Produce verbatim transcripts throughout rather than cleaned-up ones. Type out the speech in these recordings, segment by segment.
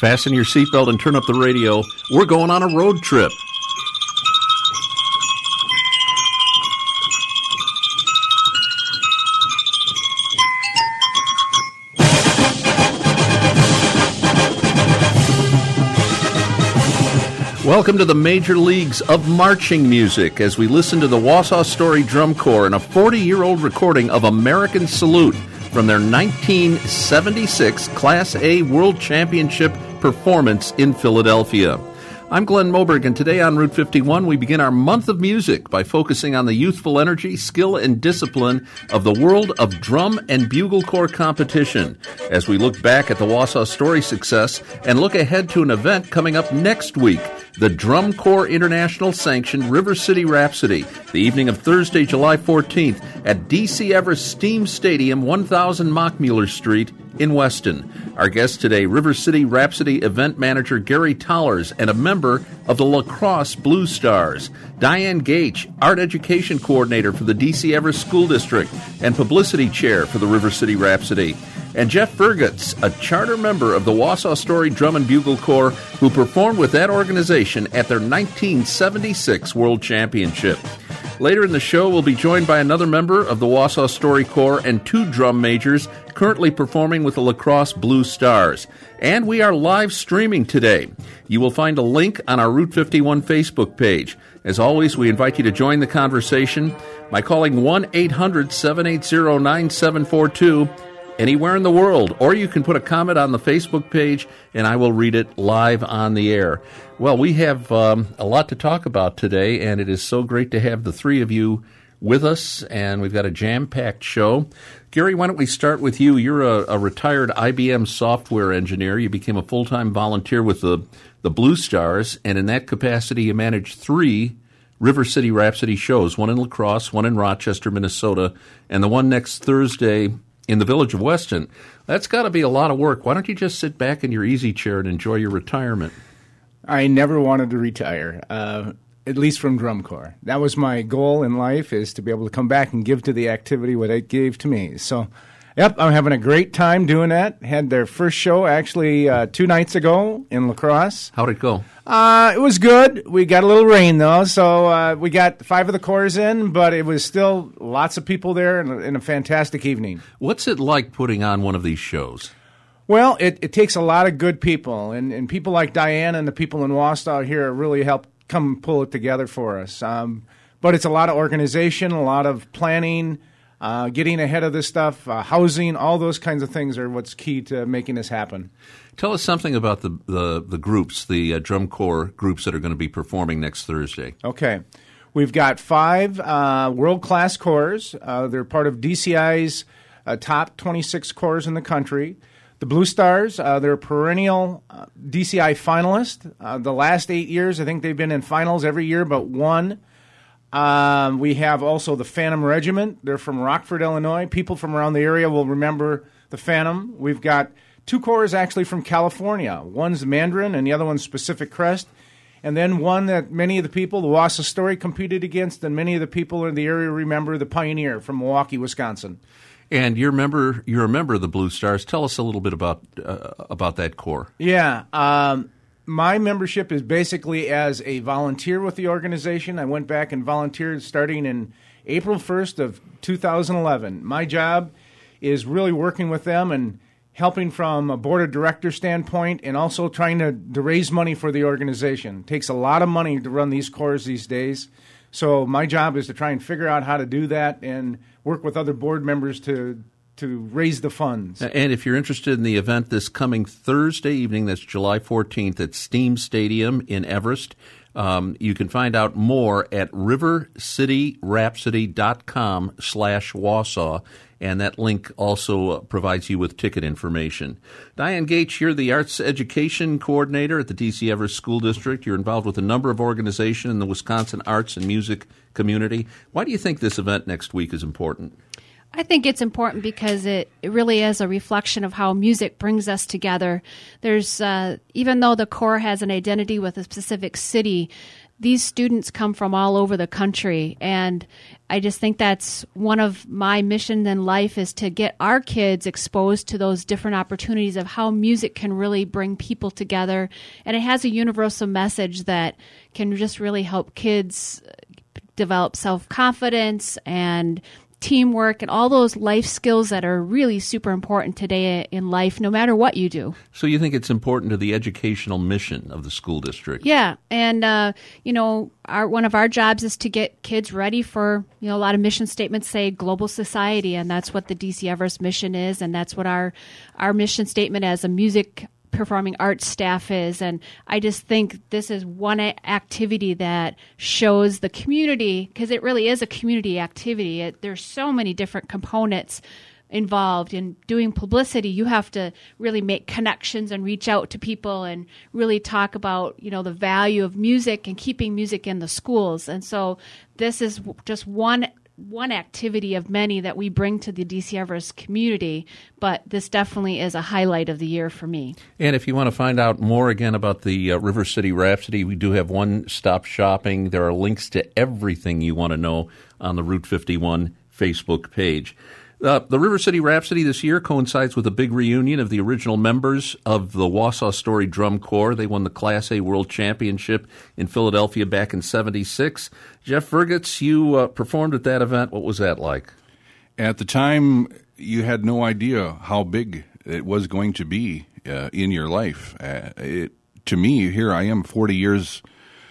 Fasten your seatbelt and turn up the radio. We're going on a road trip. Welcome to the major leagues of marching music as we listen to the Wausau Story Drum Corps in a forty-year-old recording of American Salute from their nineteen seventy-six Class A World Championship performance in Philadelphia. I'm Glenn Moberg, and today on Route fifty-one we begin our month of music by focusing on the youthful energy, skill, and discipline of the world of drum and bugle corps competition as we look back at the Wausau Story success and look ahead to an event coming up next week, the Drum Corps International sanctioned River City Rhapsody, the evening of Thursday, July fourteenth at D C Everest Steam Stadium, one thousand Mockmuller Street in Weston. Our guest today, River City Rhapsody event manager Gary Tollers and a member of the La Crosse Blue Stars. Diane Gage, art education coordinator for the D C Everest School District and publicity chair for the River City Rhapsody. And Jeff Vergutz, a charter member of the Wausau Story Drum and Bugle Corps, who performed with that organization at their nineteen seventy-six World Championship. Later in the show, we'll be joined by another member of the Wausau Story Corps and two drum majors currently performing with the La Crosse Blue Stars. And we are live streaming today. You will find a link on our Route fifty-one Facebook page. As always, we invite you to join the conversation by calling one eight hundred seven eight zero nine seven four two anywhere in the world, or you can put a comment on the Facebook page and I will read it live on the air. Well, we have um, a lot to talk about today, and it is so great to have the three of you with us, and we've got a jam-packed show. Gary, why don't we start with you? You're a, a retired I B M software engineer. You became a full-time volunteer with the, the Blue Stars, and in that capacity you managed three River City Rhapsody shows, one in La Crosse, one in Rochester, Minnesota, and the one next Thursday in the village of Weston. That's got to be a lot of work. Why don't you just sit back in your easy chair and enjoy your retirement? I never wanted to retire, uh, at least from drum corps. That was my goal in life, is to be able to come back and give to the activity what it gave to me. So, yep, I'm having a great time doing that. Had their first show actually uh, two nights ago in La Crosse. How'd it go? Uh, it was good. We got a little rain, though, so uh, we got five of the corps in, but it was still lots of people there and, and a fantastic evening. What's it like putting on one of these shows? Well, it, it takes a lot of good people, and, and people like Diane and the people in Wausau here really help come pull it together for us. Um, but it's a lot of organization, a lot of planning, uh, getting ahead of this stuff, uh, housing, all those kinds of things are what's key to making this happen. Tell us something about the the, the groups, the uh, drum corps groups that are going to be performing next Thursday. Okay. We've got five uh, world-class corps. Uh, they're part of D C I's uh, top twenty-six corps in the country. The Blue Stars, uh, they're a perennial uh, D C I finalist. Uh, the last eight years, I think they've been in finals every year but one. Um, we have also the Phantom Regiment. They're from Rockford, Illinois. People from around the area will remember the Phantom. We've got two corps actually from California. One's Mandarin and the other one's Pacific Crest. And then one that many of the people, the Wausau Story, competed against, and many of the people in the area remember the Pioneer from Milwaukee, Wisconsin. And you're a member, you're a member of the Blue Stars. Tell us a little bit about uh, about that corps. Yeah. Um, my membership is basically as a volunteer with the organization. I went back and volunteered starting in April first of two thousand eleven. My job is really working with them and helping from a board of directors standpoint, and also trying to, to raise money for the organization. It takes a lot of money to run these corps these days. So my job is to try and figure out how to do that and work with other board members to to raise the funds. And if you're interested in the event this coming Thursday evening, that's July fourteenth at Steam Stadium in Everest, um, you can find out more at rivercityrhapsody.com slash Wausau. And that link also provides you with ticket information. Diane Gage, you're the Arts Education Coordinator at the D C Everest School District. You're involved with a number of organizations in the Wisconsin arts and music community. Why do you think this event next week is important? I think it's important because it, it really is a reflection of how music brings us together. There's uh, even though the Corps has an identity with a specific city, these students come from all over the country, and I just think that's one of my missions in life is to get our kids exposed to those different opportunities of how music can really bring people together. And it has a universal message that can just really help kids develop self-confidence and teamwork and all those life skills that are really super important today in life, no matter what you do. So you think it's important to the educational mission of the school district? Yeah, and uh, you know, our one of our jobs is to get kids ready for, you know, a lot of mission statements say global society, and that's what the D C Everest mission is, and that's what our our mission statement as a music performing arts staff is. And I just think this is one a- activity that shows the community, because it really is a community activity. It, there's so many different components involved in doing publicity. You have to really make connections and reach out to people and really talk about, you know, the value of music and keeping music in the schools. And so this is just one one activity of many that we bring to the D C Everest community, but this definitely is a highlight of the year for me. And if you want to find out more again about the uh, River City Rhapsody, we do have one-stop shopping. There are links to everything you want to know on the Route fifty-one Facebook page. Uh, the River City Rhapsody this year coincides with a big reunion of the original members of the Wausau Story Drum Corps. They won the Class A World Championship in Philadelphia back in seventy-six. Jeff Vergitz, you uh, performed at that event. What was that like? At the time, you had no idea how big it was going to be uh, in your life. Uh, it, to me, here I am forty years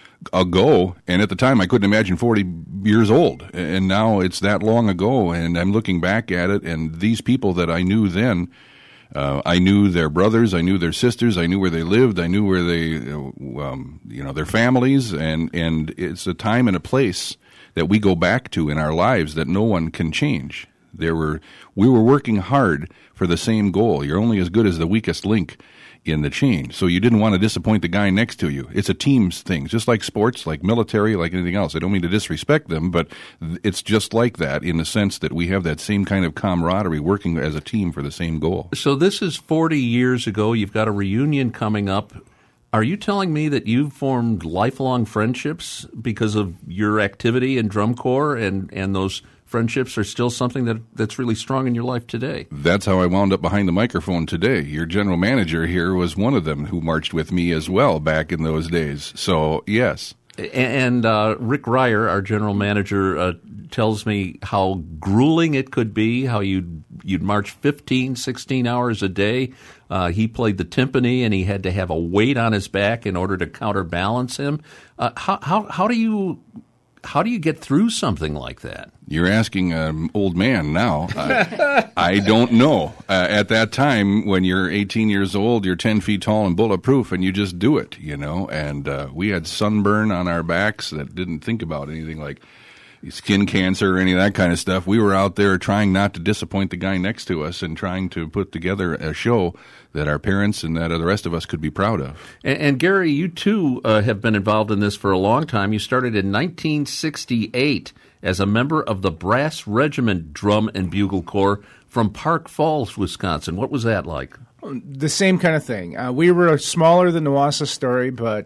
ago, and at the time I couldn't imagine forty years old, and now it's that long ago, and I'm looking back at it, and these people that I knew then, uh, I knew their brothers, I knew their sisters, I knew where they lived, I knew where they, um, you know, their families, and, and it's a time and a place that we go back to in our lives that no one can change. There were, we were working hard for the same goal. You're only as good as the weakest link in the chain. So you didn't want to disappoint the guy next to you. It's a team's thing, just like sports, like military, like anything else. I don't mean to disrespect them, but it's just like that in the sense that we have that same kind of camaraderie working as a team for the same goal. So this is forty years ago. You've got a reunion coming up. Are you telling me that you've formed lifelong friendships because of your activity in drum corps, and, and those friendships are still something that that's really strong in your life today? That's how I wound up behind the microphone today. Your general manager here was one of them who marched with me as well back in those days. So, yes. And uh, Rick Ryer, our general manager, uh, tells me how grueling it could be, how you'd, you'd march fifteen, sixteen hours a day. Uh, he played the timpani, and he had to have a weight on his back in order to counterbalance him. Uh, how, how, how do you... How do you get through something like that? You're asking an old man now. Uh, I don't know. Uh, at that time, when you're eighteen years old, you're ten feet tall and bulletproof, and you just do it, you know. And uh, we had sunburn on our backs that didn't think about anything like skin cancer or any of that kind of stuff. We were out there trying not to disappoint the guy next to us and trying to put together a show that our parents and that the rest of us could be proud of. And, and Gary, you too uh, have been involved in this for a long time. You started in nineteen sixty-eight as a member of the Brass Regiment Drum and Bugle Corps from Park Falls, Wisconsin. What was that like? The same kind of thing. Uh, we were smaller than the Wausau Story, but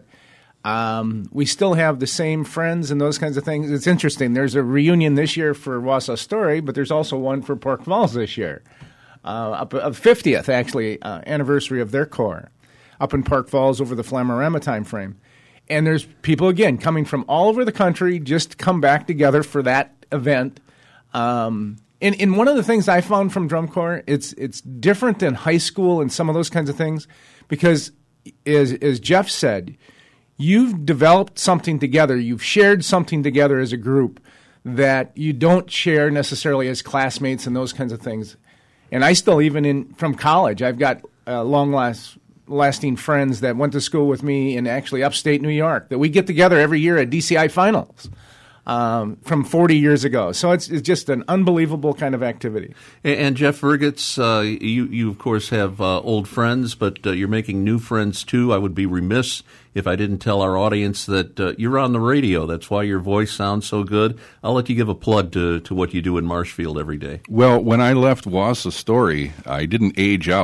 Um, we still have the same friends and those kinds of things. It's interesting. There's a reunion this year for Wausau Story, but there's also one for Park Falls this year. Uh, up a fiftieth, actually, uh, anniversary of their corps up in Park Falls over the Flamarama time frame. And there's people, again, coming from all over the country just to come back together for that event. Um, and, and one of the things I found from Drum Corps, it's, it's different than high school and some of those kinds of things because, as, as Jeff said, you've developed something together. You've shared something together as a group that you don't share necessarily as classmates and those kinds of things. And I still, even in from college, I've got uh, long last, lasting friends that went to school with me in actually upstate New York that we get together every year at D C I finals um, from forty years ago. So it's, it's just an unbelievable kind of activity. And, and Jeff Vergitz, uh, you, you of course have uh, old friends, but uh, you're making new friends too. I would be remiss if I didn't tell our audience that uh, you're on the radio. That's why your voice sounds so good. I'll let you give a plug to, to what you do in Marshfield every day. Well, when I left Wausau Story, I didn't age out.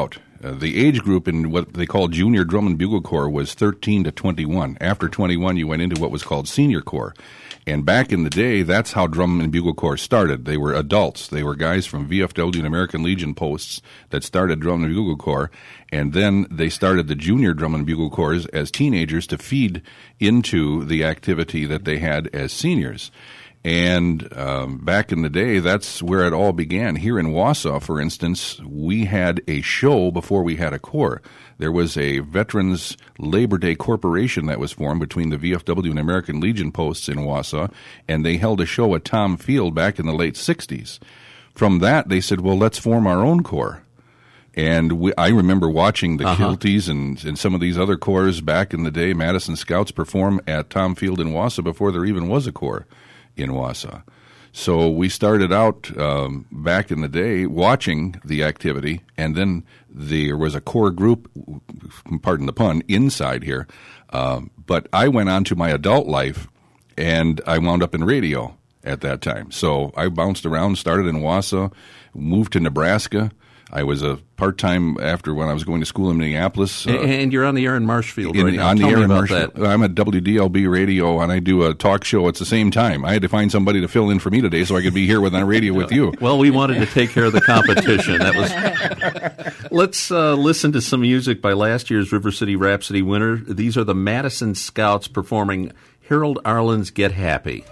Uh, the age group in what they call Junior Drum and Bugle Corps was thirteen to twenty-one. After twenty-one, you went into what was called Senior Corps. And back in the day, that's how Drum and Bugle Corps started. They were adults. They were guys from V F W and American Legion posts that started Drum and Bugle Corps. And then they started the Junior Drum and Bugle Corps as teenagers to feed into the activity that they had as seniors. And um, back in the day, that's where it all began. Here in Wausau, for instance, we had a show before we had a corps. There was a Veterans Labor Day Corporation that was formed between the V F W and American Legion posts in Wausau, and they held a show at Tom Field back in the late sixties. From that, they said, well, let's form our own corps. And we, I remember watching the Uh-huh. Kilties and, and some of these other corps back in the day, Madison Scouts, perform at Tom Field in Wausau before there even was a corps in Wausau. So we started out um, back in the day watching the activity, and then there was a core group, pardon the pun, inside here. Um, but I went on to my adult life, and I wound up in radio at that time. So I bounced around, started in Wausau, moved to Nebraska. I was a part-time after when I was going to school in Minneapolis. Uh, and, and you're on the air in Marshfield in, right now. on Tell the air me in about Marshfield. that. I'm at W D L B Radio, and I do a talk show at the same time. I had to find somebody to fill in for me today so I could be here with on radio with you. Well, we wanted to take care of the competition. That was. Let's uh, listen to some music by last year's River City Rhapsody winner. These are the Madison Scouts performing Harold Arlen's Get Happy.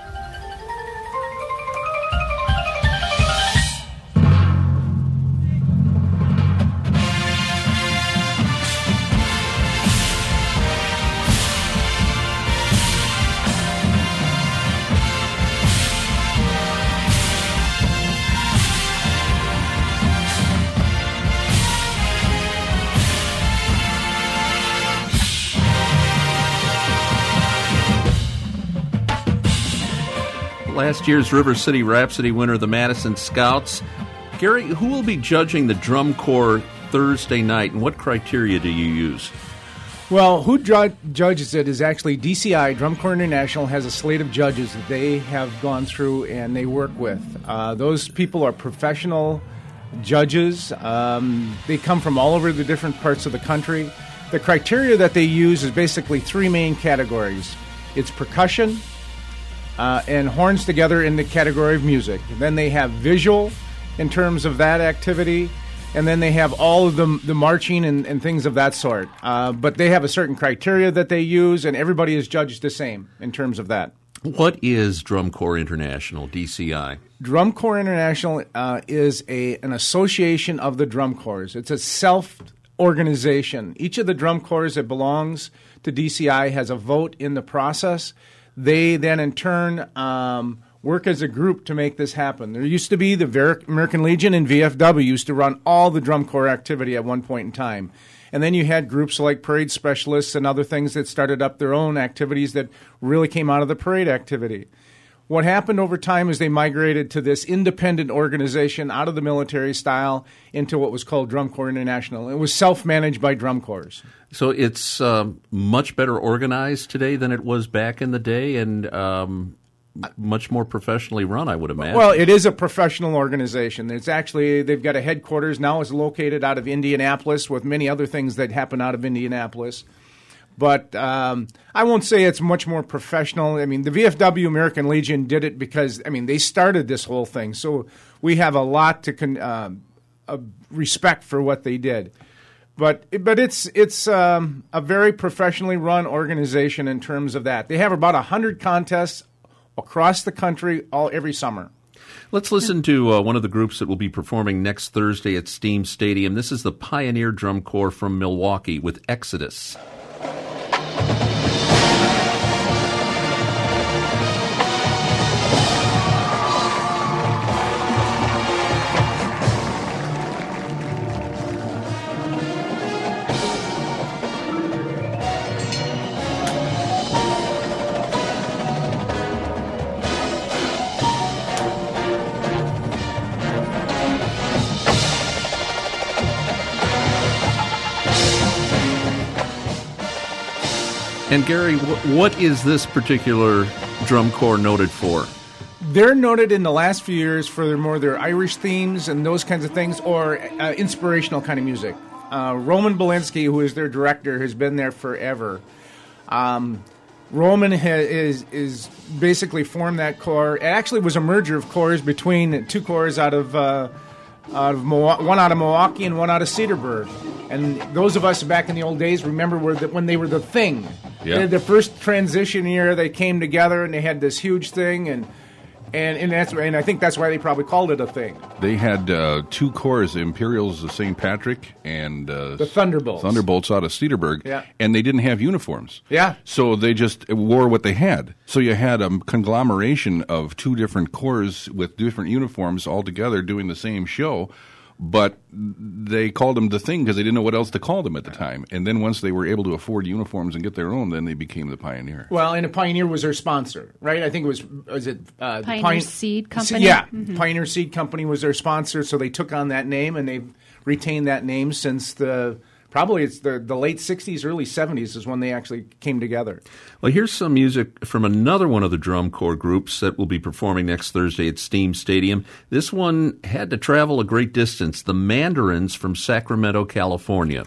Last year's River City Rhapsody winner, the Madison Scouts. Gary, who will be judging the Drum Corps Thursday night, and what criteria do you use? Well, who ju- judges it is actually D C I. Drum Corps International has a slate of judges that they have gone through and they work with. Uh, those people are professional judges. Um, they come from all over the different parts of the country. The criteria that they use is basically three main categories. It's percussion, Uh, and horns together in the category of music. And then they have visual in terms of that activity, and then they have all of the, the marching and, and things of that sort. Uh, but they have a certain criteria that they use, and everybody is judged the same in terms of that. What is Drum Corps International, D C I? Drum Corps International uh, is a an association of the drum corps. It's a self-organization. Each of the drum corps that belongs to D C I has a vote in the process. They then, in turn, um, work as a group to make this happen. There used to be the Ver- American Legion and V F W used to run all the drum corps activity at one point in time. And then you had groups like parade specialists and other things that started up their own activities that really came out of the parade activity. What happened over time is they migrated to this independent organization out of the military style into what was called Drum Corps International. It was self-managed by drum corps. So it's um, much better organized today than it was back in the day, and um, much more professionally run, I would imagine. Well, it is a professional organization. It's actually, they've got a headquarters now. It's located out of Indianapolis with many other things that happen out of Indianapolis. But um, I won't say it's much more professional. I mean, the V F W American Legion did it because, I mean, they started this whole thing. So we have a lot to con- uh, uh, respect for what they did. But but it's it's um, a very professionally run organization in terms of that. They have about one hundred contests across the country all every summer. Let's listen to uh, one of the groups that will be performing next Thursday at Steam Stadium. This is the Pioneer Drum Corps from Milwaukee with Exodus. And Gary, wh- what is this particular drum corps noted for? They're noted in the last few years for their more their Irish themes and those kinds of things, or uh, inspirational kind of music. Uh, Roman Belinsky, who is their director, has been there forever. Um, Roman ha- is is basically formed that corps. It actually was a merger of corps between two corps out of uh, out of Mo- one out of Milwaukee and one out of Cedarburg. And those of us back in the old days remember were the, when they were the thing. Yeah. They had the first transition year, they came together and they had this huge thing, and and and that's and I think that's why they probably called it a thing. They had uh, two corps, the Imperials of Saint Patrick and uh, The Thunderbolts. Thunderbolts out of Cedarburg, Yeah. and they didn't have uniforms. Yeah. So they just wore what they had. So you had a conglomeration of two different corps with different uniforms all together doing the same show, but they called them the thing because they didn't know what else to call them at the time. And then once they were able to afford uniforms and get their own, then they became the Pioneer. Well, and the Pioneer was their sponsor, right? I think it was, was it uh, the Pioneer Pioneer Seed Company? Yeah, Mm-hmm. Pioneer Seed Company was their sponsor, so they took on that name, and they've retained that name since the probably it's the, the late sixties, early seventies is when they actually came together. Well, here's some music from another one of the drum corps groups that will be performing next Thursday at Steam Stadium. This one had to travel a great distance, the Mandarins from Sacramento, California.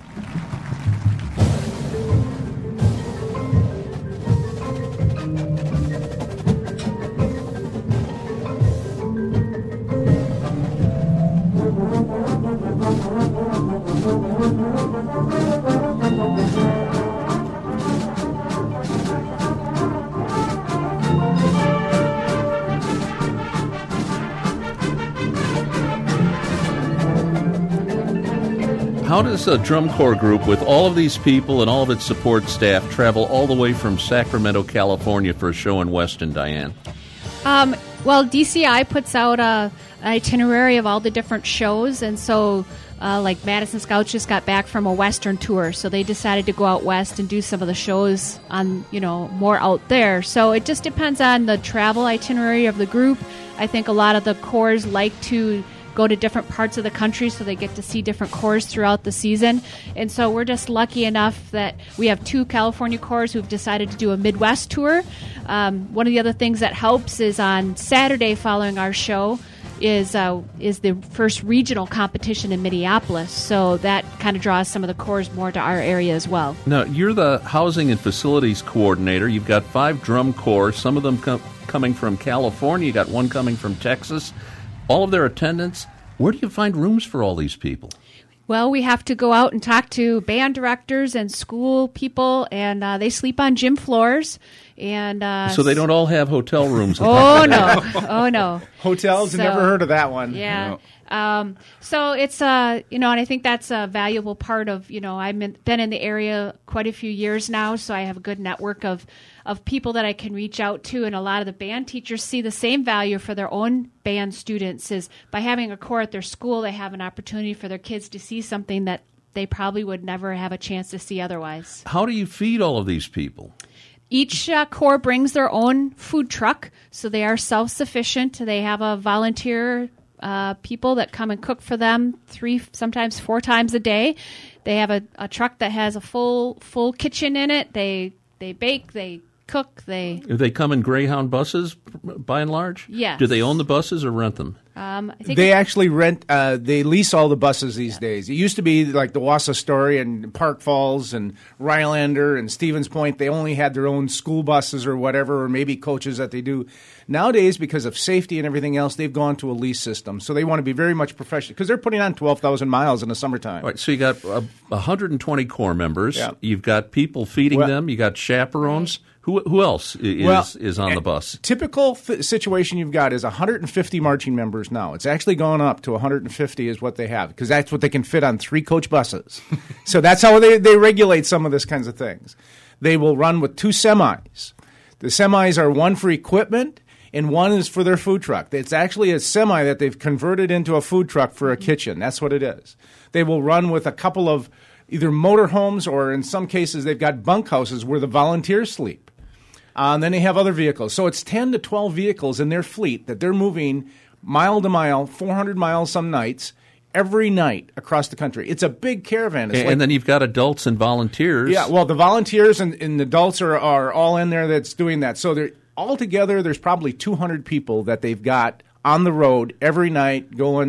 How does a drum corps group with all of these people and all of its support staff travel all the way from Sacramento, California for a show in Weston, Diane? Um, well, D C I puts out a, an itinerary of all the different shows, and so uh, like Madison Scouts just got back from a Western tour, so they decided to go out west and do some of the shows on, you know, more out there. So it just depends on the travel itinerary of the group. I think a lot of the corps like to go to different parts of the country so they get to see different corps throughout the season. And so we're just lucky enough that we have two California corps who've decided to do a Midwest tour. Um, one of the other things that helps is on Saturday following our show is uh, is the first regional competition in Minneapolis. So that kind of draws some of the corps more to our area as well. Now, you're the housing and facilities coordinator. You've got five drum corps, some of them com- coming from California. You got one coming from Texas. All of their attendants. Where do you find rooms for all these people? Well, we have to go out and talk to band directors and school people, and uh, they sleep on gym floors. And uh, So they don't all have hotel rooms. Oh no! Oh no! Hotels, So- never heard of that one. Yeah. Um, so it's uh, you know, and I think that's a valuable part of, you know, I've been been in the area quite a few years now, so I have a good network of of people that I can reach out to, and a lot of the band teachers see the same value for their own band students. Is by having a corps at their school, they have an opportunity for their kids to see something that they probably would never have a chance to see otherwise. How do you feed all of these people? Each uh, corps brings their own food truck, so they are self-sufficient. They have a volunteer uh, people that come and cook for them three, sometimes four times a day. They have a, a truck that has a full full kitchen in it. They they bake, they cook, they. Do they come in Greyhound buses, by and large? Yes. Do they own the buses or rent them? Um, I think They it- actually rent, uh, they lease all the buses these days. It used to be like the Wausau Story and Park Falls and Rylander and Stevens Point. They only had their own school buses or whatever, or maybe coaches that they do. Nowadays, because of safety and everything else, they've gone to a lease system. So they want to be very much professional because they're putting on twelve thousand miles in the summertime. All right, so you got uh, one hundred twenty corps members. Yeah. You've got people feeding Well- them. You got chaperones. Who who else i- is Well, is on the bus? Typical f- situation you've got is one hundred fifty marching members now. It's actually gone up to one hundred fifty is what they have because that's what they can fit on three coach buses. So that's how they, they regulate some of this kinds of things. They will run with two semis. The semis are one for equipment and one is for their food truck. It's actually a semi that they've converted into a food truck for a kitchen. That's what it is. They will run with a couple of either motorhomes or in some cases they've got bunkhouses where the volunteers sleep. Uh, and then they have other vehicles. So it's ten to twelve vehicles in their fleet that they're moving mile to mile, four hundred miles some nights, every night across the country. It's a big caravan. It's And, like- and then you've got adults and volunteers. yeah, well, the volunteers and, and the adults are, are all in there that's doing that. So they're altogether, there's probably two hundred people that they've got on the road every night going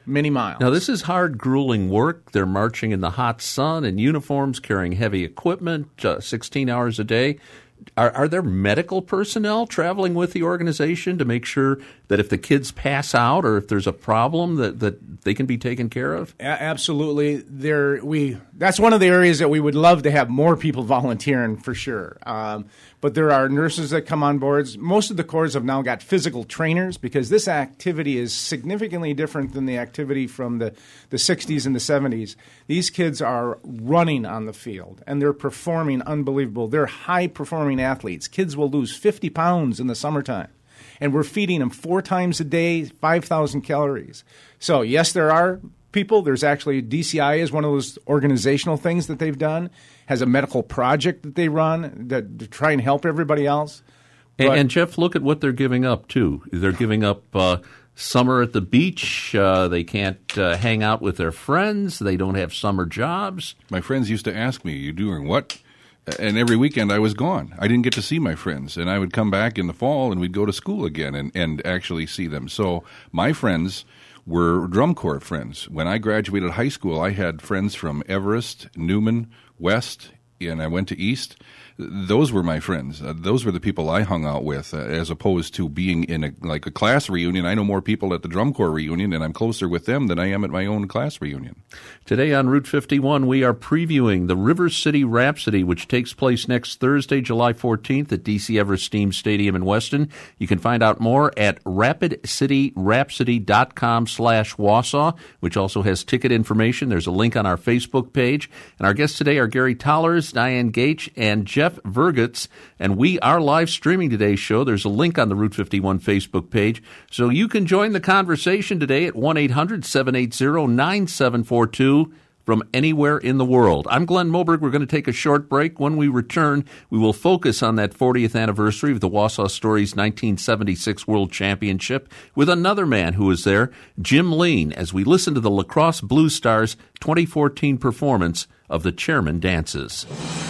many miles. Now, this is hard, grueling work. They're marching in the hot sun in uniforms, carrying heavy equipment, uh, sixteen hours a day. Are, are there medical personnel traveling with the organization to make sure that if the kids pass out or if there's a problem that, that they can be taken care of? A- absolutely. There, we that's one of the areas that we would love to have more people volunteering for sure. Um, but there are nurses that come on boards. Most of the corps have now got physical trainers because this activity is significantly different than the activity from the, the sixties and the seventies. These kids are running on the field, and they're performing unbelievable. They're high-performing athletes. Kids will lose fifty pounds in the summertime, and we're feeding them four times a day, five thousand calories. So, yes, there are people. There's actually D C I is one of those organizational things that they've done, has a medical project that they run that to try and help everybody else. And, and, Jeff, look at what they're giving up, too. They're giving up uh, summer at the beach. Uh, they can't uh, hang out with their friends. They don't have summer jobs. My friends used to ask me, you doing what? And every weekend I was gone. I didn't get to see my friends. And I would come back in the fall and we'd go to school again and, and actually see them. So my friends were drum corps friends. When I graduated high school, I had friends from Everest, Newman, West, and I went to East. Those were my friends. Uh, those were the people I hung out with, uh, as opposed to being in a like a class reunion. I know more people at the drum corps reunion, and I'm closer with them than I am at my own class reunion. Today on Route fifty-one, we are previewing the River City Rhapsody, which takes place next Thursday, July fourteenth at D C Everest Steam Stadium in Weston. You can find out more at rapid city rhapsody dot com slash Wausau, which also has ticket information. There's a link on our Facebook page. And our guests today are Gary Tollers, Diane Gaich, and Jeff Vergutz, and we are live streaming today's show. There's a link on the Route fifty-one Facebook page, so you can join the conversation today at one eight hundred seven eight zero nine seven four two from anywhere in the world. I'm Glenn Moberg. We're going to take a short break. When we return, we will focus on that fortieth anniversary of the Wausau Stories nineteen seventy-six World Championship with another man who was there, Jim Lean, as we listen to the La Crosse Blue Stars twenty fourteen performance of the Chairman Dances.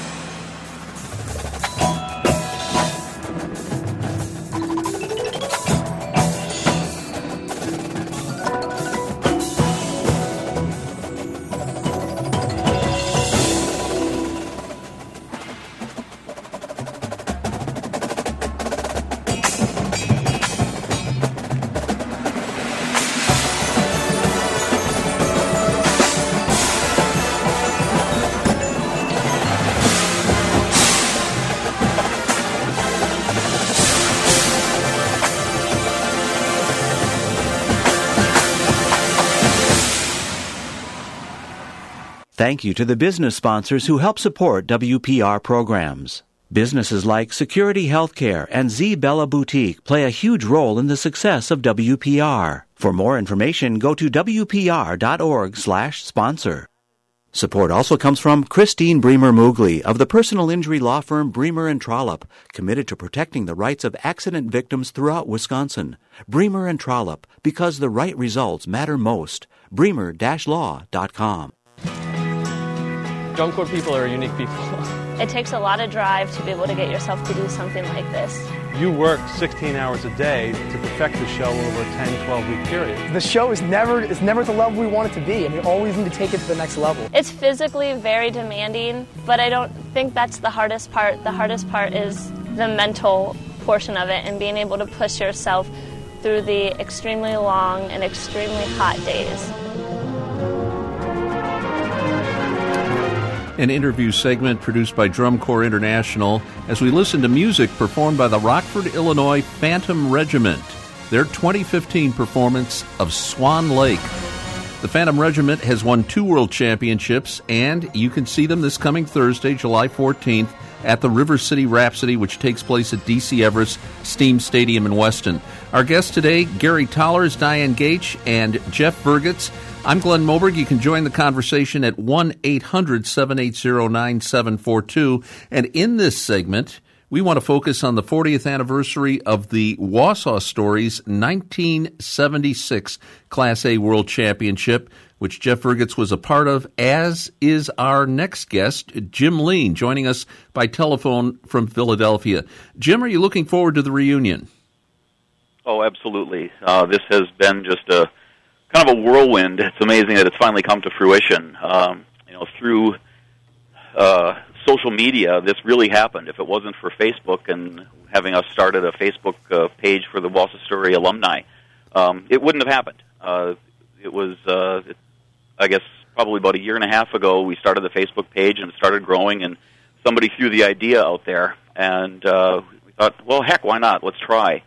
Thank you to the business sponsors who help support W P R programs. Businesses like Security Healthcare and Z Bella Boutique play a huge role in the success of W P R. For more information, go to W P R dot org slash sponsor. Support also comes from Christine Bremer Moogly of the personal injury law firm Bremer and Trollope, committed to protecting the rights of accident victims throughout Wisconsin. Bremer and Trollope, because the right results matter most. bremer dash law dot com. Drum corps people are unique people. It takes a lot of drive to be able to get yourself to do something like this. You work sixteen hours a day to perfect the show over a ten, twelve week period. The show is never is never at the level we want it to be, and we always need to take it to the next level. It's physically very demanding, but I don't think that's the hardest part. The hardest part is the mental portion of it and being able to push yourself through the extremely long and extremely hot days. An interview segment produced by Drum Corps International as we listen to music performed by the Rockford, Illinois Phantom Regiment, their twenty fifteen performance of Swan Lake. The Phantom Regiment has won two world championships, and you can see them this coming Thursday, July fourteenth, at the River City Rhapsody, which takes place at D C Everest Steam Stadium in Weston. Our guests today, Gary Tollers, Diane Gaich, and Jeff Vergutz. I'm Glenn Moberg. You can join the conversation at one eight hundred seven eight zero nine seven four two. And in this segment, we want to focus on the fortieth anniversary of the Wausau Stories nineteen seventy-six Class A World Championship, which Jeff Vergutz was a part of, as is our next guest, Jim Lean, joining us by telephone from Philadelphia. Jim, are you looking forward to the reunion? Oh, absolutely. Uh, this has been just a kind of a whirlwind. It's amazing that it's finally come to fruition. Um, you know, through uh, social media, this really happened. If it wasn't for Facebook and having us started a Facebook uh, page for the Wausau Story alumni, um, it wouldn't have happened. Uh, it was, uh, it, I guess, probably about a year and a half ago, we started the Facebook page and it started growing, and somebody threw the idea out there, and uh, we thought, well, heck, why not? Let's try.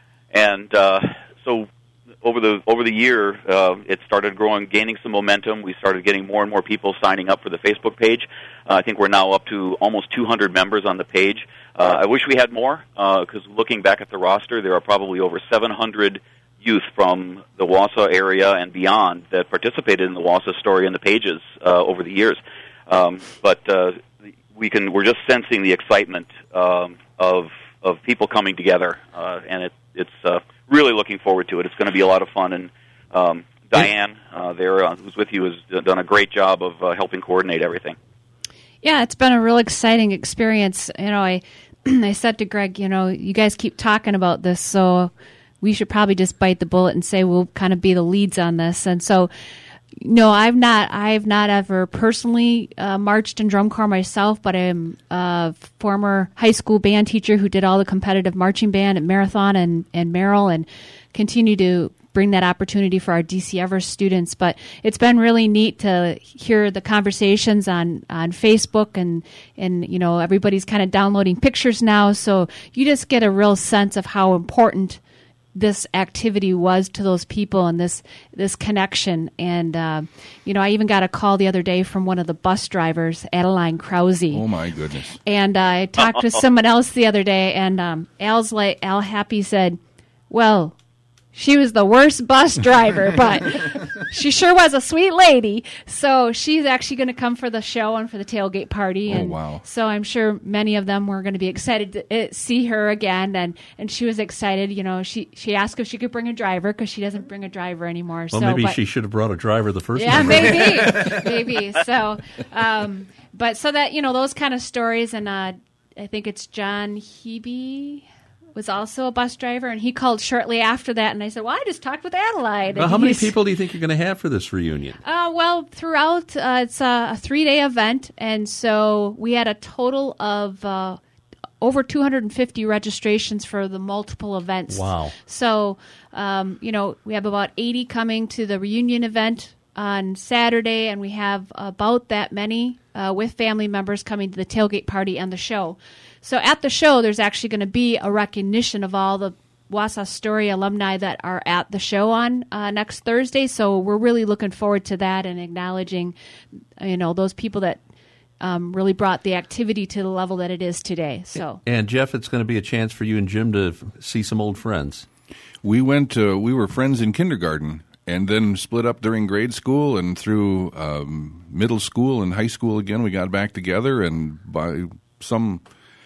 And uh, so over the over the year, uh, it started growing, gaining some momentum. We started getting more and more people signing up for the Facebook page. Uh, I think we're now up to almost two hundred members on the page. Uh, I wish we had more, because uh, looking back at the roster, there are probably over seven hundred youth from the Wausau area and beyond that participated in the Wausau Story and the pages uh, over the years. Um, but uh, we can we're just sensing the excitement um, of of people coming together, uh, and it, it's uh, really looking forward to it. It's going to be a lot of fun, and um, Diane, uh, there, uh, who's with you, has done a great job of uh, helping coordinate everything. Yeah, it's been a real exciting experience. You know, I I said to Greg, you know, you guys keep talking about this, so we should probably just bite the bullet and say we'll kind of be the leads on this. And so, no, I've not. I've not ever personally uh, marched in drum corps myself, but I'm a former high school band teacher who did all the competitive marching band at Marathon and, and Merrill, and continue to bring that opportunity for our D C Everest students. But it's been really neat to hear the conversations on, on Facebook, and, and you know, everybody's kind of downloading pictures now, so you just get a real sense of how important this activity was to those people, and this this connection. And uh, you know, I even got a call the other day from one of the bus drivers, Adeline Krause. Oh my goodness! And uh, I talked to someone else the other day, and um, Al's like Al Happy said, "Well, she was the worst bus driver, but she sure was a sweet lady." So she's actually going to come for the show and for the tailgate party. And oh, wow. So I'm sure many of them were going to be excited to uh, see her again. And, and she was excited. You know, she, she asked if she could bring a driver, because she doesn't bring a driver anymore. Well, so, maybe but, she should have brought a driver the first yeah, time. maybe. maybe. So, um, but so that, you know, those kind of stories. And uh, I think it's John Hebe was also a bus driver, and he called shortly after that, and I said, well, I just talked with Adelaide. Well, how many people do you think you're going to have for this reunion? Uh, well, throughout, uh, it's a, a three-day event, and so we had a total of uh, over two hundred fifty registrations for the multiple events. Wow. So, um, you know, we have about eighty coming to the reunion event on Saturday, and we have about that many uh, with family members coming to the tailgate party and the show. So at the show, there's actually going to be a recognition of all the Wausau Story alumni that are at the show on uh, next Thursday. So we're really looking forward to that and acknowledging, you know, those people that um, really brought the activity to the level that it is today. So, and Jeff, it's going to be a chance for you and Jim to f- see some old friends. We went. Uh, we were friends in kindergarten, and then split up during grade school, and through um, middle school and high school again, we got back together, and by some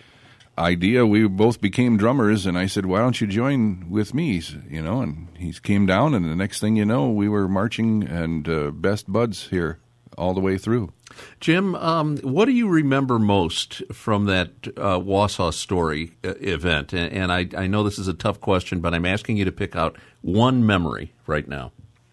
idea, we both became drummers, and I said, why don't you join with me, you know, and he came down, and the next thing you know, we were marching and uh, best buds here all the way through. Jim, um, what do you remember most from that uh, Wausau Story uh, event? And, and I, I know this is a tough question, but I'm asking you to pick out one memory right now.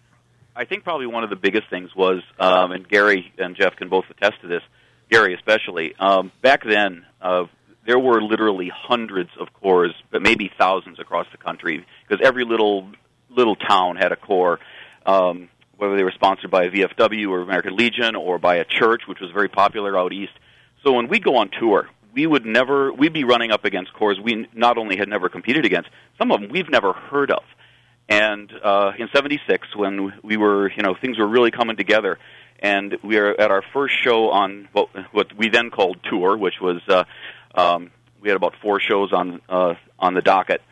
I think probably one of the biggest things was, um, and Gary and Jeff can both attest to this, Gary especially, um, back then, uh, there were literally hundreds of corps, but maybe thousands across the country, because every little little town had a corps, um, whether they were sponsored by a V F W or American Legion or by a church, which was very popular out east. So when we go on tour, we would never, we'd be running up against corps we not only had never competed against, some of them we've never heard of. And uh, in seventy-six, when we were, you know, things were really coming together, and we were at our first show on what, what we then called tour, which was uh, Um, we had about four shows on uh, on the docket,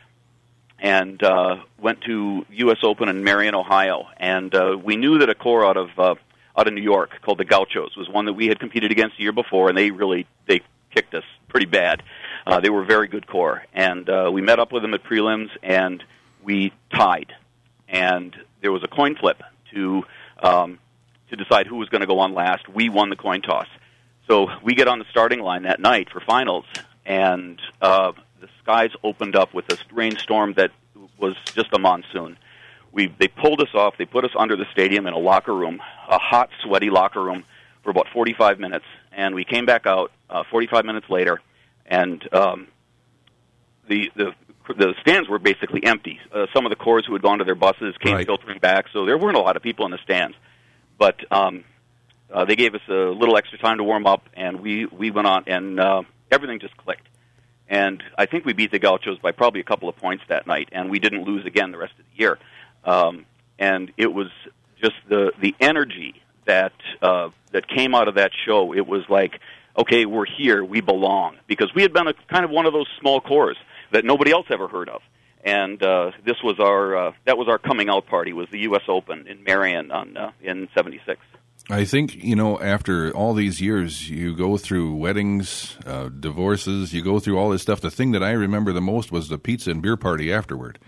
and uh, went to U S Open in Marion, Ohio. And uh, we knew that a corps out of uh, out of New York called the Gauchos was one that we had competed against the year before, and they really they kicked us pretty bad. Uh, they were a very good corps, and uh, we met up with them at prelims, and we tied. And there was a coin flip to um, to decide who was going to go on last. We won the coin toss. So we get on the starting line that night for finals, and uh, the skies opened up with a rainstorm that was just a monsoon. we they pulled us off. They put us under the stadium in a locker room, a hot, sweaty locker room, for about forty-five minutes. And we came back out uh, forty-five minutes later, and um, the the the stands were basically empty. Uh, some of the corps who had gone to their buses came Right. filtering back, so there weren't a lot of people in the stands. But um, uh, they gave us a little extra time to warm up, and we, we went on, and uh, everything just clicked. And I think we beat the Gauchos by probably a couple of points that night, and we didn't lose again the rest of the year. Um, and it was just the the energy that uh, that came out of that show. It was like, okay, we're here, we belong, because we had been a kind of one of those small corps that nobody else ever heard of. And uh, this was our uh, that was our coming out party, was the U S Open in Marion on uh, in seventy-six. I think, you know, after all these years, you go through weddings, uh, divorces, you go through all this stuff. The thing that I remember the most was the pizza and beer party afterward.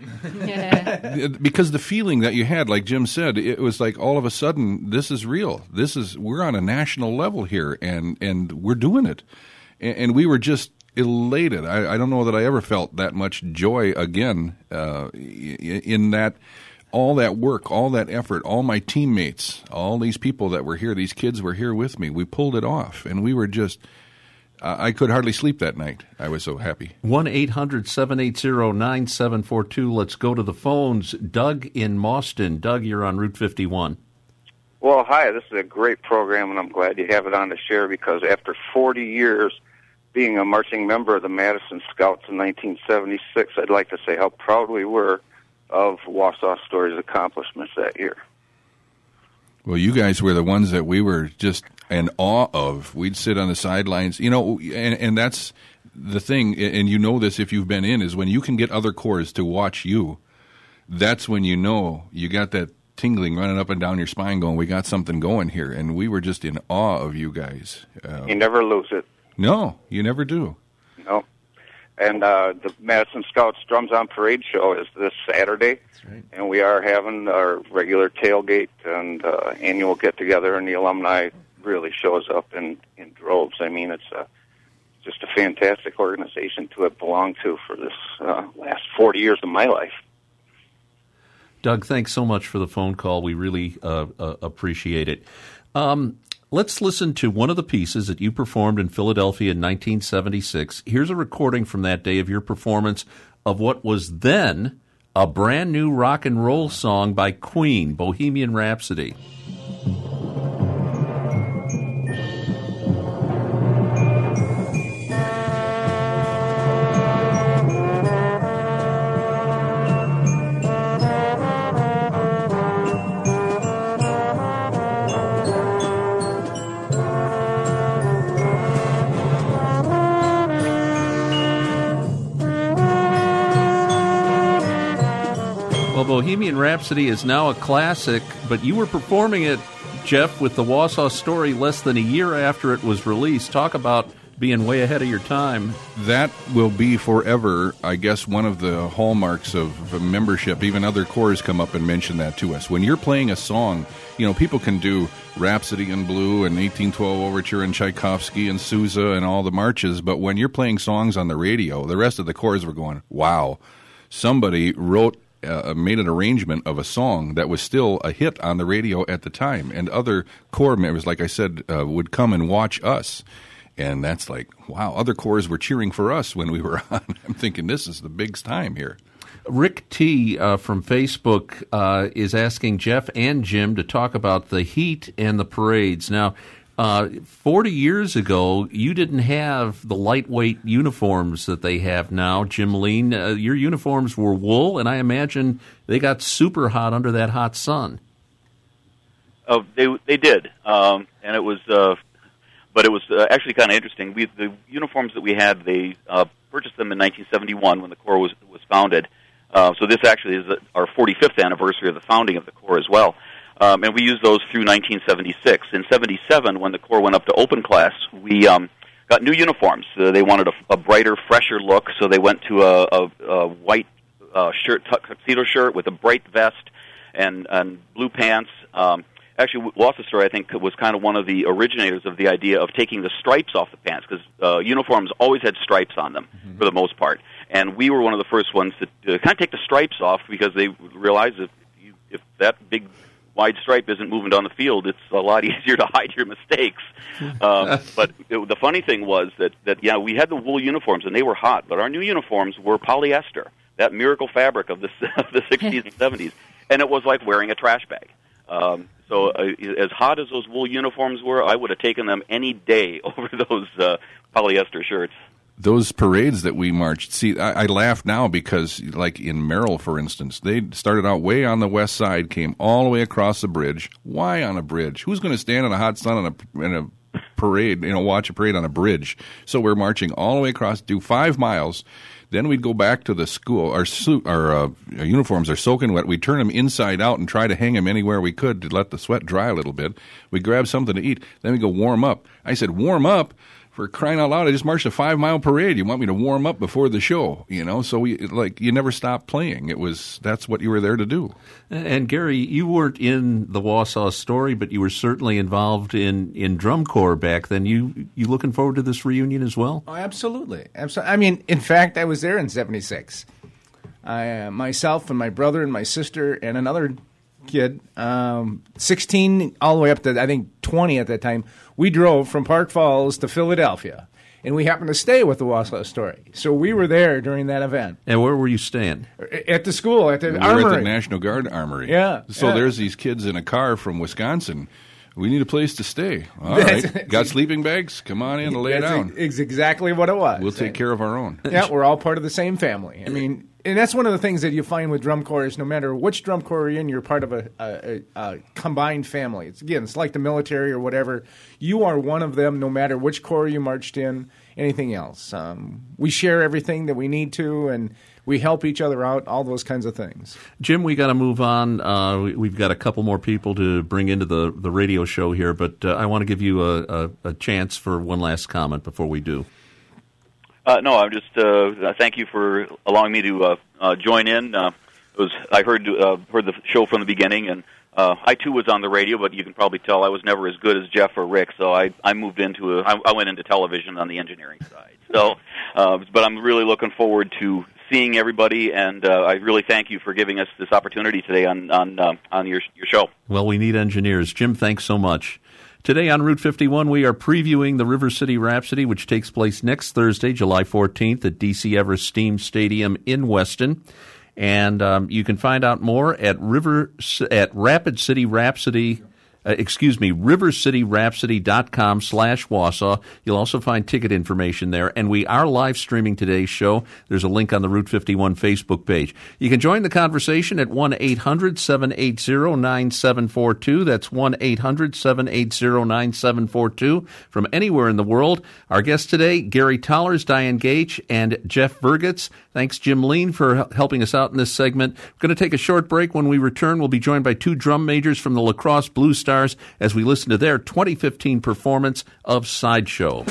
Because the feeling that you had, like Jim said, it was like all of a sudden, this is real. This is, we're on a national level here, and, and we're doing it. And, and we were just elated. I, I don't know that I ever felt that much joy again uh, in that. All that work, all that effort, all my teammates, all these people that were here, these kids were here with me. We pulled it off, and we were just, uh, I could hardly sleep that night. I was so happy. one eight hundred seven eight zero nine seven four two. Let's go to the phones. Doug in Mauston. Doug, you're on Route fifty-one. Well, hi, this is a great program, and I'm glad you have it on to share, because after forty years being a marching member of the Madison Scouts in nineteen seventy-six, I'd like to say how proud we were of Wausau Story's accomplishments that year. Well, you guys were the ones that we were just in awe of. We'd sit on the sidelines, you know, and, and that's the thing, and you know this if you've been in, is when you can get other corps to watch you, that's when you know you got that tingling running up and down your spine going, we got something going here, and we were just in awe of you guys. Uh, You never lose it. No, you never do. No. And uh, the Madison Scouts Drums on Parade show is this Saturday. That's right. And we are having our regular tailgate and uh, annual get-together, and the alumni really shows up in, in droves. I mean, it's a, just a fantastic organization to have belonged to for this uh, last forty years of my life. Doug, thanks so much for the phone call. We really uh, uh, appreciate it. Um, let's listen to one of the pieces that you performed in Philadelphia in nineteen seventy-six. Here's a recording from that day of your performance of what was then a brand new rock and roll song by Queen, Bohemian Rhapsody. Well, Bohemian Rhapsody is now a classic, but you were performing it, Jeff, with the Wausau Story less than a year after it was released. Talk about being way ahead of your time. That will be forever, I guess, one of the hallmarks of, of membership. Even other corps come up and mention that to us. When you're playing a song, you know, people can do Rhapsody in Blue and eighteen twelve Overture and Tchaikovsky and Sousa and all the marches, but when you're playing songs on the radio, the rest of the corps were going, wow, somebody wrote Uh, made an arrangement of a song that was still a hit on the radio at the time, and other corps members, like I said, uh, would come and watch us, and that's like, wow, other corps were cheering for us when we were on. I'm thinking, this is the big time here. Rick T. Uh, from Facebook uh, is asking Jeff and Jim to talk about the heat and the parades. Now, uh, forty years ago, you didn't have the lightweight uniforms that they have now, Jim Lean. Uh, your uniforms were wool, and I imagine they got super hot under that hot sun. Oh, they they did, um, and it was, uh, but it was uh, actually kind of interesting. We the uniforms that we had, they uh, purchased them in nineteen seventy-one when the Corps was was founded. Uh, so this actually is our forty-fifth anniversary of the founding of the Corps as well. Um, and we used those through nineteen seventy-six. In seventy-seven, when the Corps went up to open class, we um, got new uniforms. Uh, they wanted a, a brighter, fresher look, so they went to a, a, a white uh, shirt, tuxedo shirt with a bright vest and, and blue pants. Um, actually, Wausau Story, I think, was kind of one of the originators of the idea of taking the stripes off the pants, because uh, uniforms always had stripes on them, mm-hmm. for the most part. And we were one of the first ones to uh, kind of take the stripes off, because they realized that if that big wide stripe isn't moving down the field, it's a lot easier to hide your mistakes. Um, but it, the funny thing was that, that, yeah, we had the wool uniforms, and they were hot, but our new uniforms were polyester, that miracle fabric of the, of the sixties and seventies, and it was like wearing a trash bag. Um, so uh, as hot as those wool uniforms were, I would have taken them any day over those uh, polyester shirts. Those parades that we marched, see, I, I laugh now because, like in Merrill, for instance, they started out way on the west side, came all the way across the bridge. Why on a bridge? Who's going to stand in a hot sun on a, in a parade, you know, watch a parade on a bridge? So we're marching all the way across, do five miles. Then we'd go back to the school. Our suit, our uh, uniforms are soaking wet. We'd turn them inside out and try to hang them anywhere we could to let the sweat dry a little bit. We'd grab something to eat. Then we'd go warm up. I said, warm up? For crying out loud, I just marched a five-mile parade. You want me to warm up before the show, you know? So we like you never stopped playing. It was that's what you were there to do. And Gary, you weren't in the Wausau story, but you were certainly involved in, in drum corps back then. You you looking forward to this reunion as well? Oh, absolutely, absolutely. I mean, in fact, I was there in seventy-six. I uh, myself and my brother and my sister and another kid, um, sixteen all the way up to I think twenty at that time. We drove from Park Falls to Philadelphia, and we happened to stay with the Wausau Story. So we were there during that event. And where were you staying? At the school, at the we armory. We were at the National Guard Armory. Yeah. So yeah. there's these kids in a car from Wisconsin. We need a place to stay. All right. Got sleeping bags? Come on in and lay that's down. It's exactly what it was. We'll take care of our own. Yeah, we're all part of the same family. I mean, and that's one of the things that you find with drum corps is no matter which drum corps you're in, you're part of a, a, a combined family. It's, again, it's like the military or whatever. You are one of them no matter which corps you marched in, anything else. Um, we share everything that we need to, and we help each other out, all those kinds of things. Jim, we got to move on. Uh, we, we've got a couple more people to bring into the, the radio show here, but uh, I want to give you a, a, a chance for one last comment before we do. Uh, no, I'm just uh, thank you for allowing me to uh, uh, join in. Uh, it was I heard uh, heard the show from the beginning, and uh, I too was on the radio, but you can probably tell I was never as good as Jeff or Rick. So I, I moved into a, I, I went into television on the engineering side. So, uh, but I'm really looking forward to seeing everybody, and uh, I really thank you for giving us this opportunity today on on uh, on your your show. Well, we need engineers, Jim. Thanks so much. Today on Route fifty-one, we are previewing the River City Rhapsody, which takes place next Thursday, July fourteenth, at D C Evers Steam Stadium in Weston. And um, you can find out more at River at Rapid City Rhapsody. Uh, excuse me, rivercityrhapsody.com slash Wausau. You'll also find ticket information there. And we are live streaming today's show. There's a link on the Route fifty-one Facebook page. You can join the conversation at one eight hundred seven eight zero nine seven four two. That's one eight hundred seven eight zero nine seven four two from anywhere in the world. Our guests today, Gary Tollers, Diane Gage, and Jeff Vergitz. Thanks, Jim Lean, for helping us out in this segment. We're going to take a short break. When we return, we'll be joined by two drum majors from the La Crosse Blue Stars as we listen to their twenty fifteen performance of Sideshow.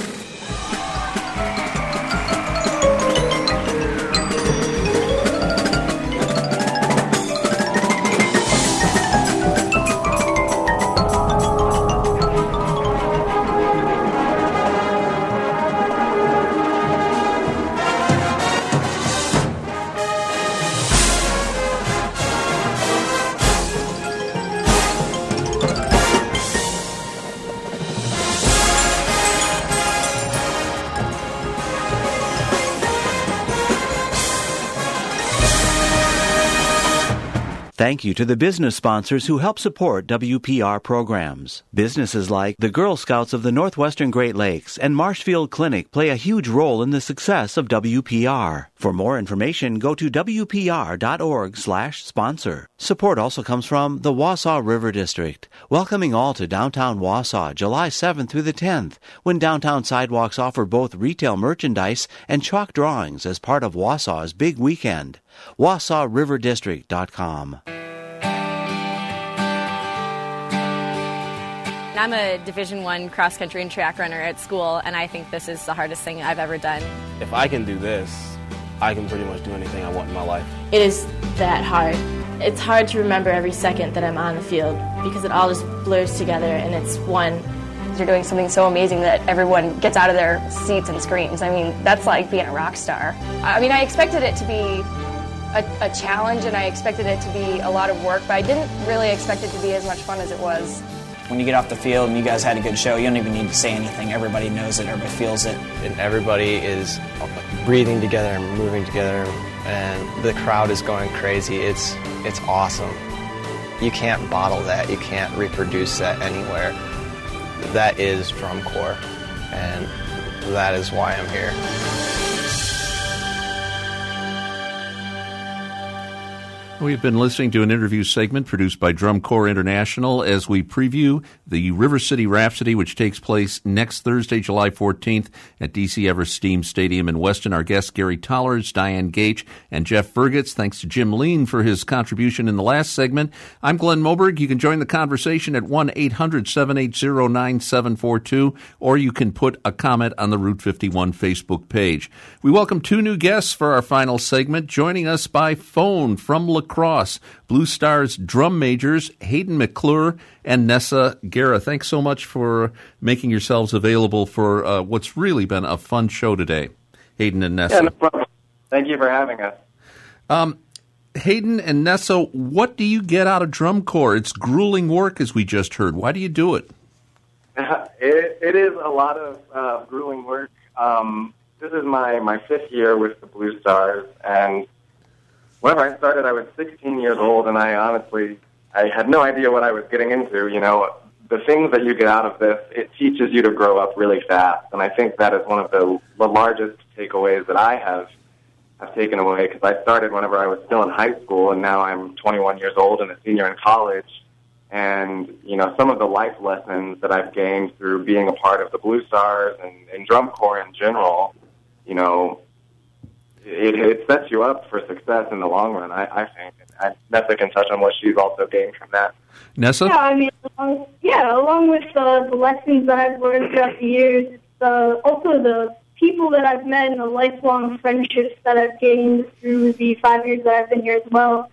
Thank you to the business sponsors who help support W P R programs. Businesses like the Girl Scouts of the Northwestern Great Lakes and Marshfield Clinic play a huge role in the success of W P R. For more information, go to W P R dot org slash sponsor. Support also comes from the Wausau River District, welcoming all to downtown Wausau July seventh through the tenth, when downtown sidewalks offer both retail merchandise and chalk drawings as part of Wausau's big weekend. Wausau River District dot com. I'm a Division One cross country and track runner at school, and I think this is the hardest thing I've ever done. If I can do this, I can pretty much do anything I want in my life. It is that hard. It's hard to remember every second that I'm on the field because it all just blurs together and it's one. You're doing something so amazing that everyone gets out of their seats and screams. I mean, that's like being a rock star. I mean, I expected it to be a, a challenge, and I expected it to be a lot of work, but I didn't really expect it to be as much fun as it was. When you get off the field and you guys had a good show, you don't even need to say anything. Everybody knows it, everybody feels it. And everybody is breathing together and moving together, and the crowd is going crazy. It's it's awesome. You can't bottle that. You can't reproduce that anywhere. That is Drum Corps, and that is why I'm here. We've been listening to an interview segment produced by Drum Corps International as we preview the River City Rhapsody, which takes place next Thursday, July fourteenth at D C Everest Steam Stadium in Weston. Our guests, Gary Tollers, Diane Gage, and Jeff Vergitz. Thanks to Jim Lean for his contribution in the last segment. I'm Glenn Moberg. You can join the conversation at one eight hundred seven eight zero nine seven four two, or you can put a comment on the Route fifty-one Facebook page. We welcome two new guests for our final segment. Joining us by phone from La Crosse, Blue Stars drum majors Hayden McClure and Nessa Guerra. Thanks so much for making yourselves available for uh, what's really been a fun show today, Hayden and Nessa. Yeah, no problem. Thank you for having us. Um, Hayden and Nessa, what do you get out of Drum Corps? It's grueling work, as we just heard. Why do you do it? it, it is a lot of uh, grueling work. Um, this is my, my fifth year with the Blue Stars, and whenever I started, I was sixteen years old, and I honestly, I had no idea what I was getting into. You know, the things that you get out of this, it teaches you to grow up really fast, and I think that is one of the, the largest takeaways that I have have taken away, because I started whenever I was still in high school, and now I'm twenty-one years old and a senior in college, and, you know, some of the life lessons that I've gained through being a part of the Blue Stars and, and Drum Corps in general, you know, It, it sets you up for success in the long run, I, I think. And Nessa can touch on what she's also gained from that. Nessa? Yeah, I mean, uh, yeah, along with uh, the lessons that I've learned throughout the years, it's uh, also the people that I've met and the lifelong friendships that I've gained through the five years that I've been here as well.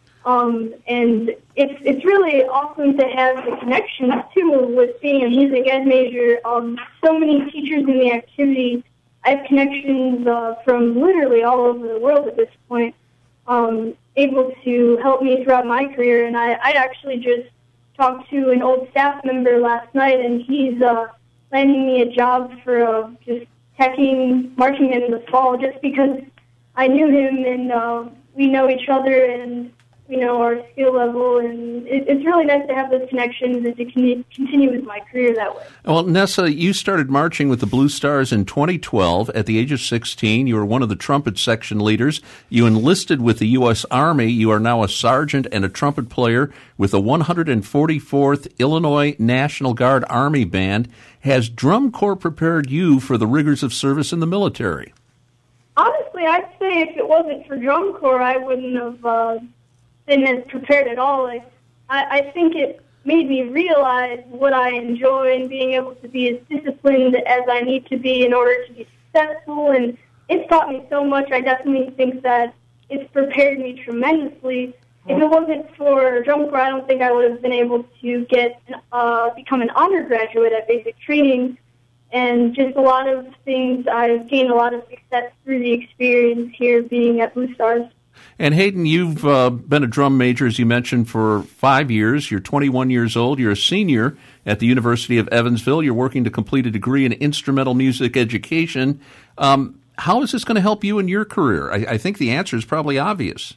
Um, and it's it's really awesome to have the connections, too, with being a music ed major. Um, so many teachers in the activity. I have connections uh, from literally all over the world at this point, um, able to help me throughout my career. And I, I actually just talked to an old staff member last night, and he's uh, landing me a job for uh, just teching marching in the fall, just because I knew him and uh, we know each other and you know our skill level, and it, it's really nice to have those connections and to con- continue with my career that way. Well, Nessa, you started marching with the Blue Stars in twenty twelve. At the age of sixteen, you were one of the trumpet section leaders. You enlisted with the U S Army. You are now a sergeant and a trumpet player with the one hundred forty-fourth Illinois National Guard Army Band. Has Drum Corps prepared you for the rigors of service in the military? Honestly, I'd say if it wasn't for Drum Corps, I wouldn't have uh, been as prepared at all. Like, I, I think it made me realize what I enjoy and being able to be as disciplined as I need to be in order to be successful. And it's taught me so much. I definitely think that it's prepared me tremendously. If it wasn't for Drum Corps, I don't think I would have been able to get uh, become an honor graduate at basic training. And just a lot of things, I've gained a lot of success through the experience here being at Blue Stars. And Hayden, you've uh, been a drum major, as you mentioned, for five years. You're twenty-one years old. You're a senior at the University of Evansville. You're working to complete a degree in instrumental music education. Um, how is this going to help you in your career? I, I think the answer is probably obvious.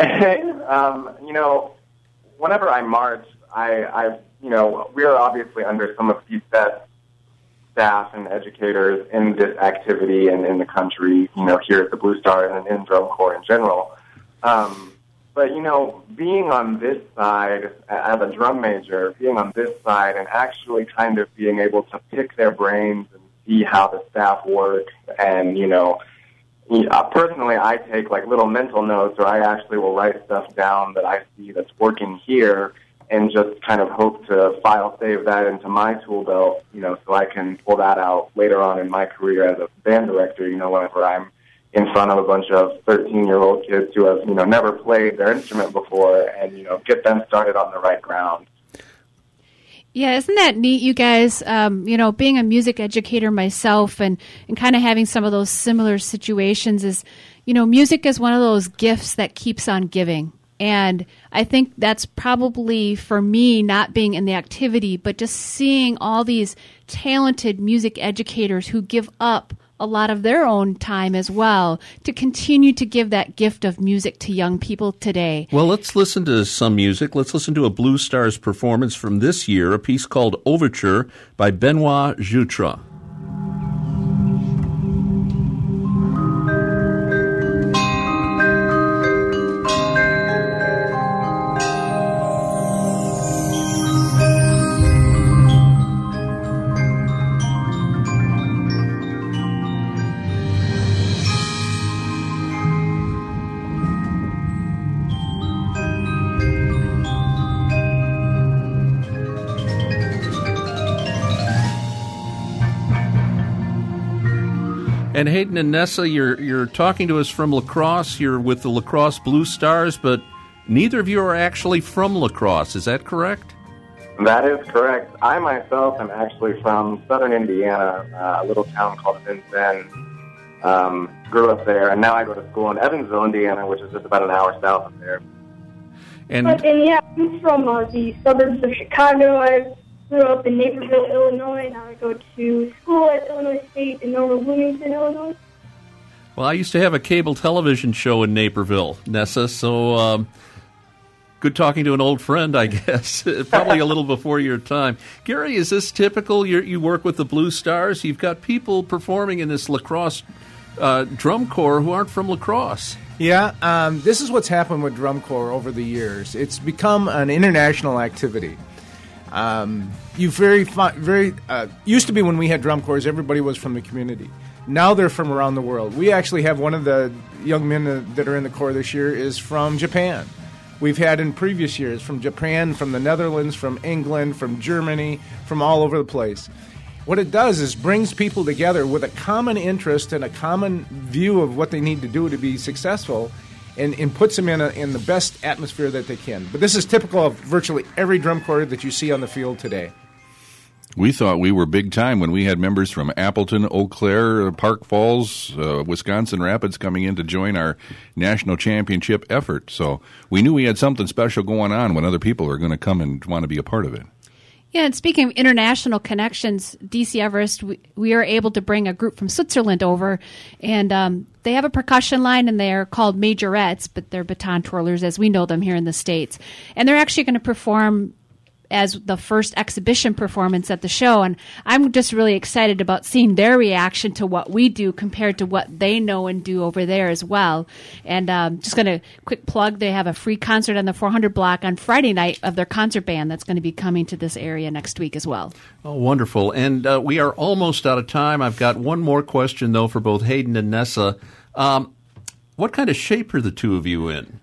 um, you know, whenever I march, I, I, you know, we are obviously under some of the best staff and educators in this activity and in the country, you know, here at the Blue Stars and in Drum Corps in general. Um, but, you know, being on this side as a drum major, being on this side and actually kind of being able to pick their brains and see how the staff works and, you know, Uh, personally, I take like little mental notes, or I actually will write stuff down that I see that's working here, and just kind of hope to file save that into my tool belt, you know, so I can pull that out later on in my career as a band director. You know, whenever I'm in front of a bunch of thirteen-year-old kids who have, you know, never played their instrument before, and you know, get them started on the right ground. Yeah, isn't that neat, you guys? Um, you know, being a music educator myself and, and kind of having some of those similar situations is, you know, music is one of those gifts that keeps on giving. And I think that's probably for me not being in the activity, but just seeing all these talented music educators who give up a lot of their own time as well to continue to give that gift of music to young people today. Well, let's listen to some music. Let's listen to a Blue Stars performance from this year, a piece called Overture by Benoit Jutra. And Hayden and Nessa, you're you're talking to us from La Crosse. You're with the La Crosse Blue Stars, but neither of you are actually from La Crosse. Is that correct? That is correct. I myself am actually from southern Indiana, uh, a little town called Vincennes. Um, grew up there, and now I go to school in Evansville, Indiana, which is just about an hour south of there. And, but, and yeah, I'm from uh, the suburbs of Chicago. I grew up in Naperville, Illinois. Now I go to school at Illinois State in Normal Bloomington, Illinois. Well, I used to have a cable television show in Naperville, Nessa, so um, good talking to an old friend, I guess. Probably a little before your time. Gary, is this typical? You're, you work with the Blue Stars. You've got people performing in this La Crosse uh, drum corps who aren't from La Crosse. Yeah, um, this is what's happened with drum corps over the years. It's become an international activity. Um, you very, very uh, used to be when we had drum corps, everybody was from the community. Now they're from around the world. We actually have one of the young men that are in the corps this year is from Japan. We've had in previous years from Japan, from the Netherlands, from England, from Germany, from all over the place. What it does is brings people together with a common interest and a common view of what they need to do to be successful, and, and puts them in, a, in the best atmosphere that they can. But this is typical of virtually every drum corps that you see on the field today. We thought we were big time when we had members from Appleton, Eau Claire, Park Falls, uh, Wisconsin Rapids coming in to join our national championship effort. So we knew we had something special going on when other people are going to come and want to be a part of it. Yeah, and speaking of international connections, D C Everest, we, we are able to bring a group from Switzerland over, and um, they have a percussion line, and they're called majorettes, but they're baton twirlers as we know them here in the States. And they're actually going to perform as the first exhibition performance at the show, and I'm just really excited about seeing their reaction to what we do compared to what they know and do over there as well. And um, just going to quick plug, they have a free concert on the four hundred block on Friday night of their concert band that's going to be coming to this area next week as well. Oh, wonderful. And uh, we are almost out of time. I've got one more question, though, for both Hayden and Nessa. Um, what kind of shape are the two of you in?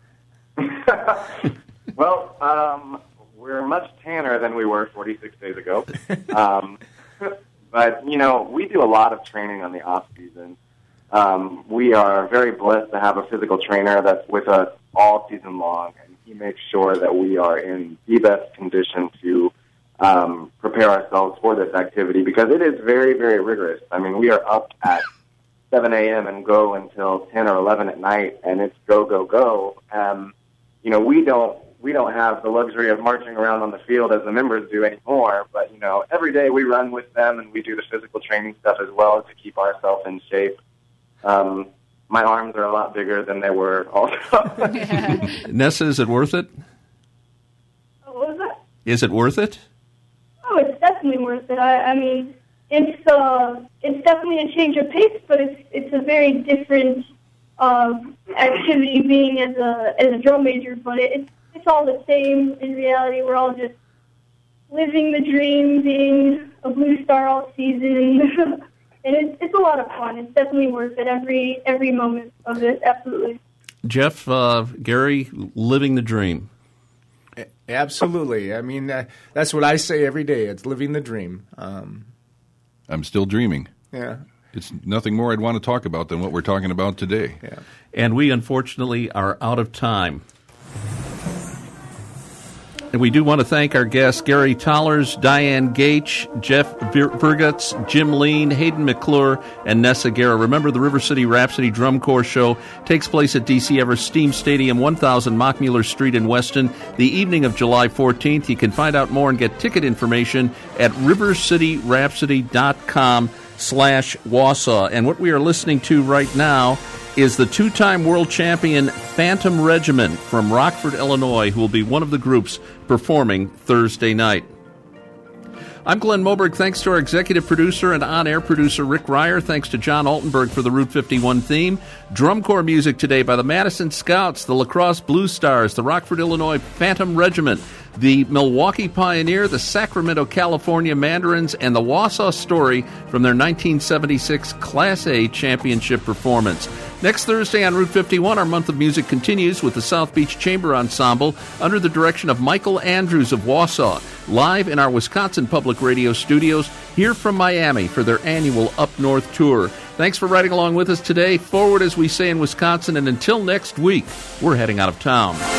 Well, um... we're much tanner than we were forty-six days ago. Um, but, you know, we do a lot of training on the off-season. Um, we are very blessed to have a physical trainer that's with us all season long, and he makes sure that we are in the best condition to um, prepare ourselves for this activity, because it is very, very rigorous. I mean, we are up at seven a.m. and go until ten or eleven at night, and it's go, go, go. Um, you know, we don't We don't have the luxury of marching around on the field as the members do anymore, but, you know, every day we run with them and we do the physical training stuff as well to keep ourselves in shape. Um, my arms are a lot bigger than they were also. Nessa, is it worth it? What was that? Is it worth it? Oh, it's definitely worth it. I, I mean, it's uh, it's definitely a change of pace, but it's it's a very different uh, activity being as a as a drum major, but it, it's It's all the same. In reality, we're all just living the dream, being a Blue Star all season. And it's, it's a lot of fun. It's definitely worth it, every every moment of it, absolutely. Jeff, uh, Gary, living the dream. Absolutely. I mean, uh, that's what I say every day. It's living the dream. Um, I'm still dreaming. Yeah. It's nothing more I'd want to talk about than what we're talking about today. Yeah. And we, unfortunately, are out of time. And we do want to thank our guests, Gary Tollers, Diane Gaich, Jeff Vergutz, Jim Lean, Hayden McClure, and Nessa Guerra. Remember, the River City Rhapsody Drum Corps show takes place at D C Everest Steam Stadium, one thousand Mockmuller Street in Weston, the evening of July fourteenth. You can find out more and get ticket information at rivercityrhapsody.com slash Wausau. And what we are listening to right now is the two-time world champion Phantom Regiment from Rockford, Illinois, who will be one of the groups performing Thursday night. I'm Glenn Moberg. Thanks to our executive producer and on-air producer, Rick Ryer. Thanks to John Altenberg for the Route fifty-one theme. Drum Corps music today by the Madison Scouts, the La Crosse Blue Stars, the Rockford, Illinois Phantom Regiment, the Milwaukee Pioneer, the Sacramento, California Mandarins, and the Wausau Story from their nineteen seventy-six Class A championship performance. Next Thursday on Route fifty-one, our month of music continues with the South Beach Chamber Ensemble under the direction of Michael Andrews of Wausau. Live in our Wisconsin Public Radio studios, here from Miami for their annual Up North tour. Thanks for riding along with us today. Forward, as we say in Wisconsin, and until next week, we're heading out of town.